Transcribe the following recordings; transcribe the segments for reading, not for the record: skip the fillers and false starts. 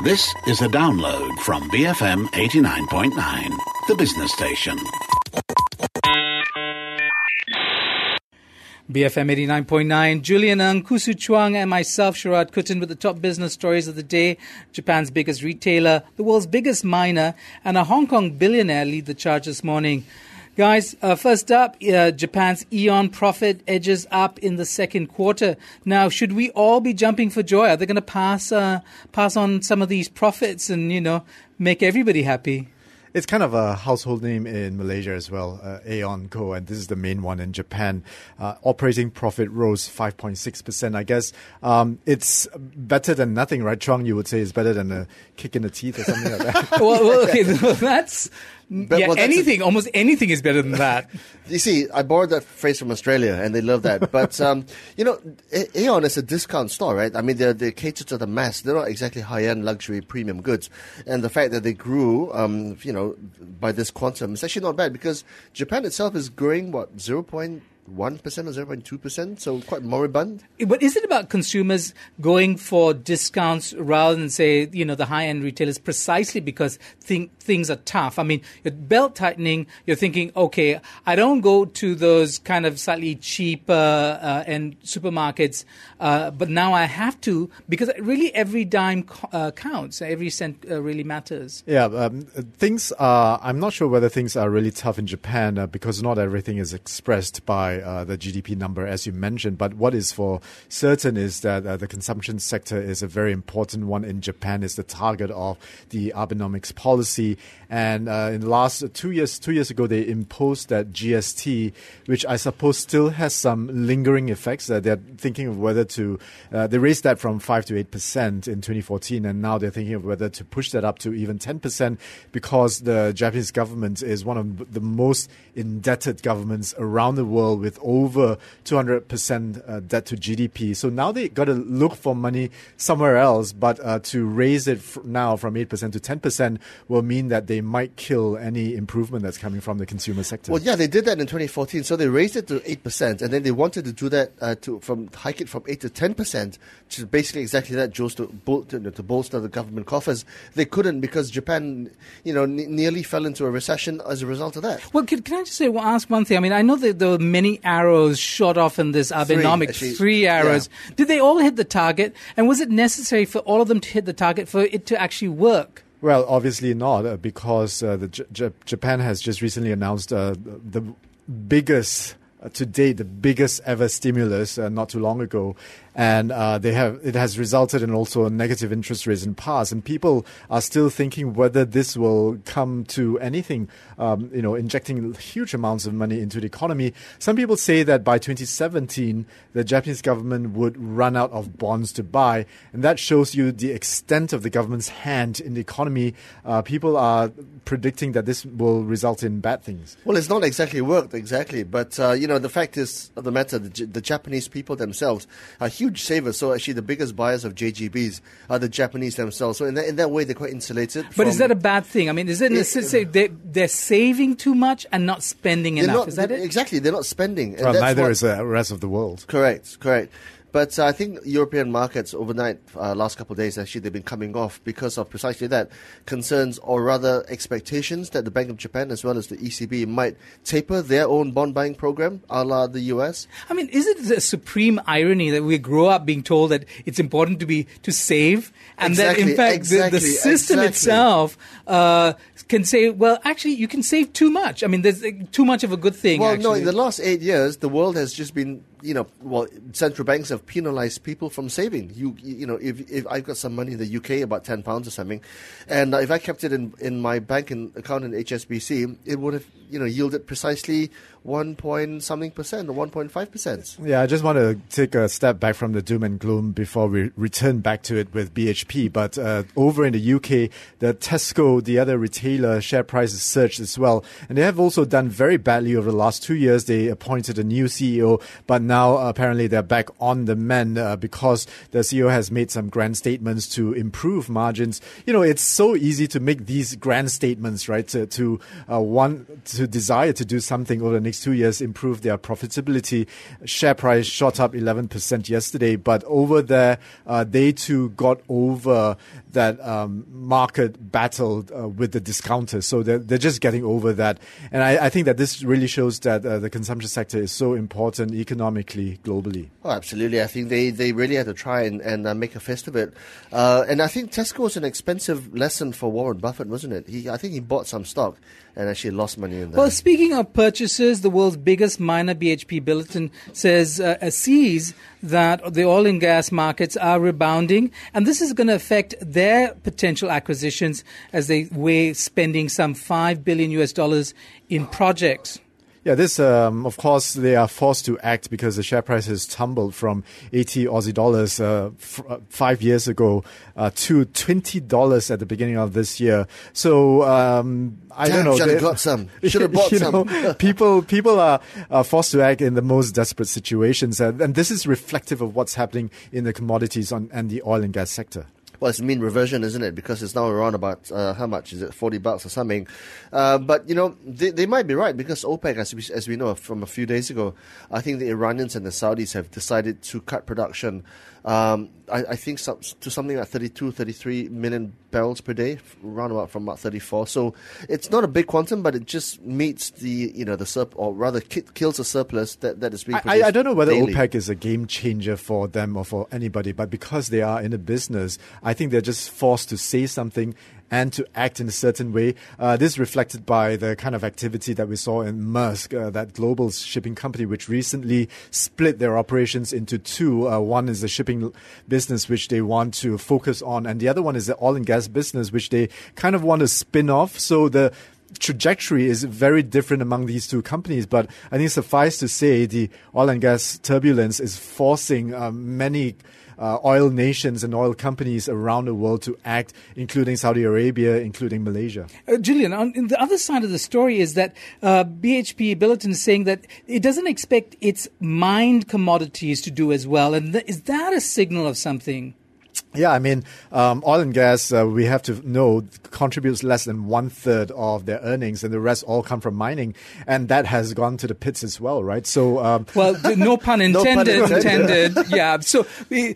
This is a download from BFM 89.9, the business station. BFM 89.9, Julian Ng, Kusu Chuang, and myself, Sharad Kuttan, with the top business stories of the day. Japan's biggest retailer, the world's biggest miner, and a Hong Kong billionaire lead the charge this morning. Guys, first up, Japan's Aeon profit edges up in the second quarter. Now, should we all be jumping for joy? Are they going to pass on some of these profits and, make everybody happy? It's kind of a household name in Malaysia as well, Aeon Co, and this is the main one in Japan. Operating profit rose 5.6%. I guess it's better than nothing, right, Chuang? You would say it's better than a kick in the teeth or something like that. well, okay, that's... anything, almost anything is better than that. You see, I borrowed that phrase from Australia, and they love that. But, Aeon is a discount store, right? I mean, they cater to the mass. They're not exactly high-end luxury premium goods. And the fact that they grew, by this quantum is actually not bad because Japan itself is growing, 0.1% or 0.2%, so quite moribund. But is it about consumers going for discounts rather than, say, the high-end retailers precisely because things are tough? I mean, you're belt tightening, you're thinking, okay, I don't go to those kind of slightly cheaper and supermarkets, but now I have to because really every dime counts, every cent really matters. Yeah, I'm not sure whether things are really tough in Japan because not everything is expressed by the GDP number, as you mentioned. But what is for certain is that the consumption sector is a very important one in Japan. It's the target of the Abenomics policy. And in the last 2 years ago, they imposed that GST, which I suppose still has some lingering effects. They're thinking of whether to, they raised that from 5 to 8% in 2014. And now they're thinking of whether to push that up to even 10% because the Japanese government is one of the most indebted governments around the world with over 200% debt to GDP. So now they got to look for money somewhere else, but to raise it now from 8% to 10% will mean that they might kill any improvement that's coming from the consumer sector. Well, yeah, they did that in 2014. So they raised it to 8%, and then they wanted to do that to hike it from 8 to 10%, which is basically exactly that, Jules, to bolster the government coffers. They couldn't because Japan, nearly fell into a recession as a result of that. Well, can I just ask one thing? I mean, I know that there were many arrows shot off in this Abenomics, three arrows. Yeah. Did they all hit the target? And was it necessary for all of them to hit the target for it to actually work? Well, obviously not, because Japan has just recently announced the biggest, to date, the biggest ever stimulus not too long ago. And it has resulted in also negative interest rates in the past. And people are still thinking whether this will come to anything, injecting huge amounts of money into the economy. Some people say that by 2017, the Japanese government would run out of bonds to buy. And that shows you the extent of the government's hand in the economy. People are predicting that this will result in bad things. Well, it's not exactly worked, but, the fact is of the matter, the Japanese people themselves are huge savers. So actually the biggest buyers of JGBs are the Japanese themselves. So in that way, they're quite insulated. But is that a bad thing? I mean, is it they're saving too much and not spending enough? Is that it? Exactly. They're not spending. Well, neither is the rest of the world. Correct. But I think European markets overnight, last couple of days, actually, they've been coming off because of precisely that. Concerns, or rather expectations, that the Bank of Japan as well as the ECB might taper their own bond buying program, a la the US. I mean, is it a supreme irony that we grow up being told that it's important to save, and that, in fact, the system itself can say, well, actually, you can save too much. I mean, there's too much of a good thing, Well, no, in the last 8 years, the world has just been central banks have penalized people from saving. If I've got some money in the UK, about £10 or something, and if I kept it in my bank account in HSBC, it would have yielded precisely 1.something% or 1.5%. Yeah, I just want to take a step back from the doom and gloom before we return back to it with BHP. But over in the UK, the Tesco, the other retailer, share prices surged as well. And they have also done very badly over the last 2 years. They appointed a new CEO, but now apparently they're back on the mend because the CEO has made some grand statements to improve margins. It's so easy to make these grand statements, right? To desire to do something over the next 2 years, improve their profitability. Share price shot up 11% yesterday, but over there, they too got over that market battle with the discounters. So they're just getting over that. And I think that this really shows that the consumption sector is so important economically, globally. Oh, absolutely. I think they really had to try and make a fist of it. And I think Tesco was an expensive lesson for Warren Buffett, wasn't it? I think he bought some stock and actually lost money in that. Well, speaking of purchases, the world's biggest miner, BHP Billiton, sees that the oil and gas markets are rebounding, and this is going to affect their potential acquisitions as they weigh spending some $5 billion in projects. Yeah, this, of course, they are forced to act because the share price has tumbled from 80 Aussie dollars 5 years ago to $20 at the beginning of this year. So, I don't know. Should have got some. Should have bought some. People are forced to act in the most desperate situations. And this is reflective of what's happening in the commodities and the oil and gas sector. Well, it's mean reversion, isn't it? Because it's now around about, how much? Is it $40 or something? But, they might be right because OPEC, as we know from a few days ago, I think the Iranians and the Saudis have decided to cut production, I think to something like 32, 33 million barrels per day, around about from about 34. So it's not a big quantum, but it just meets or rather kills a surplus that is being produced I don't know whether daily. OPEC is a game changer for them or for anybody, but because they are in a business, I think they're just forced to say something and to act in a certain way. This is reflected by the kind of activity that we saw in Maersk, that global shipping company, which recently split their operations into two. One is the shipping business, which they want to focus on, and the other one is the oil and gas business, which they kind of want to spin off. So the trajectory is very different among these two companies, but I think suffice to say the oil and gas turbulence is forcing many oil nations and oil companies around the world to act, including Saudi Arabia, including Malaysia. Julian, on the other side of the story is that BHP Billiton is saying that it doesn't expect its mined commodities to do as well. And is that a signal of something? Yeah, I mean, oil and gas, we have to know, contributes less than 1/3 of their earnings, and the rest all come from mining, and that has gone to the pits as well, right? So, well, no pun intended. Yeah. So,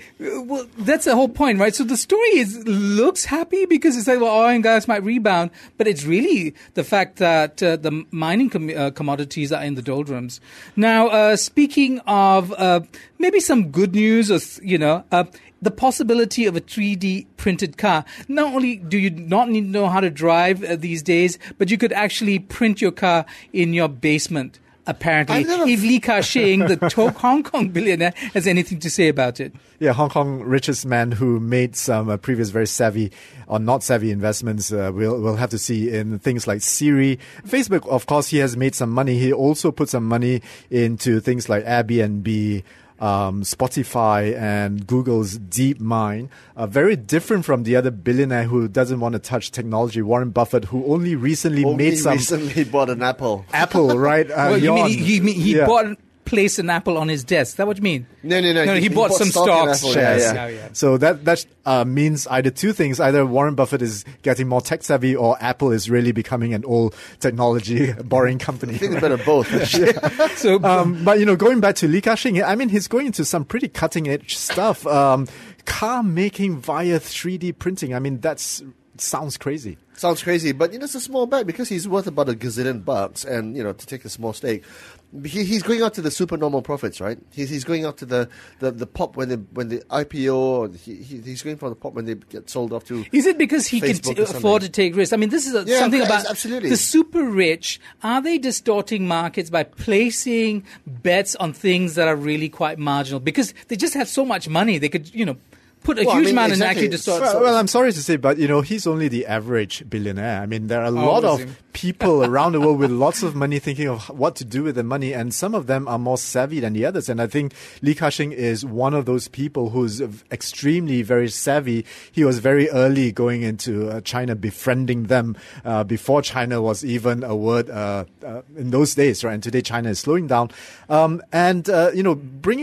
that's the whole point, right? So the story looks happy because it's like, well, oil and gas might rebound, but it's really the fact that the mining commodities are in the doldrums. Now, speaking of maybe some good news, or the possibility of a 3D printed car. Not only do you not need to know how to drive these days, but you could actually print your car in your basement, apparently. If Li Ka-shing, the Hong Kong billionaire, has anything to say about it. Yeah, Hong Kong richest man who made some previous very savvy or not savvy investments. We'll have to see in things like Siri. Facebook, of course, he has made some money. He also put some money into things like Airbnb, Spotify and Google's DeepMind, very different from the other billionaire who doesn't want to touch technology, Warren Buffett, who only recently bought an Apple. Apple, right? Well, you mean he placed an Apple on his desk? Is that what you mean? No. He bought some stocks. Shares. Yeah. So that means either two things: either Warren Buffett is getting more tech savvy, or Apple is really becoming an old technology boring company. I think it's better both. So, but going back to Li Ka-shing, I mean, he's going into some pretty cutting edge stuff. Car making via 3D printing. I mean, sounds crazy. Sounds crazy, but it's a small bet because he's worth about $1 gazillion, and to take a small stake, he's going out to the supernormal profits, right? He's going out to the pop when the IPO. He's going for the pop when they get sold off to. Is it because he can afford to take risks? I mean, this is something about absolutely. The super rich. Are they distorting markets by placing bets on things that are really quite marginal because they just have so much money? They could put a huge amount and actually distort. Well, I'm sorry to say, but he's only the average billionaire. I mean, there are a lot of people around the world with lots of money thinking of what to do with the money, and some of them are more savvy than the others. And I think Li Ka-shing is one of those people who's extremely very savvy. He was very early going into China, befriending them before China was even a word in those days, right? And today China is slowing down, and bringing it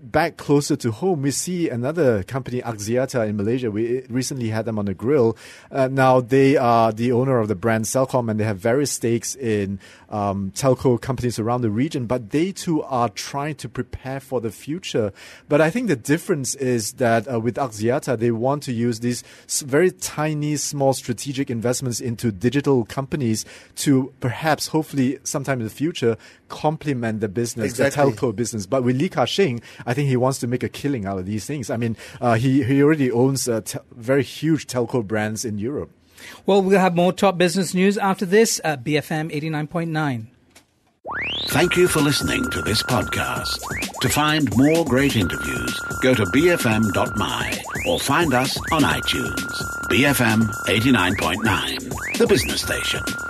back closer to home, we see another company, Axiata in Malaysia. We recently had them on the grill. Now they are the owner of the brand Celcom, and they have various stakes in telco companies around the region, but they too are trying to prepare for the future. But I think the difference is that with Axiata, they want to use these very tiny, small strategic investments into digital companies to perhaps, hopefully, sometime in the future, complement the business, the telco business. But with Li Ka-shing, I think he wants to make a killing out of these things. I mean, he already owns very huge telco brands in Europe. Well, we'll have more top business news after this at BFM 89.9. Thank you for listening to this podcast. To find more great interviews, go to bfm.my or find us on iTunes. BFM 89.9, the business station.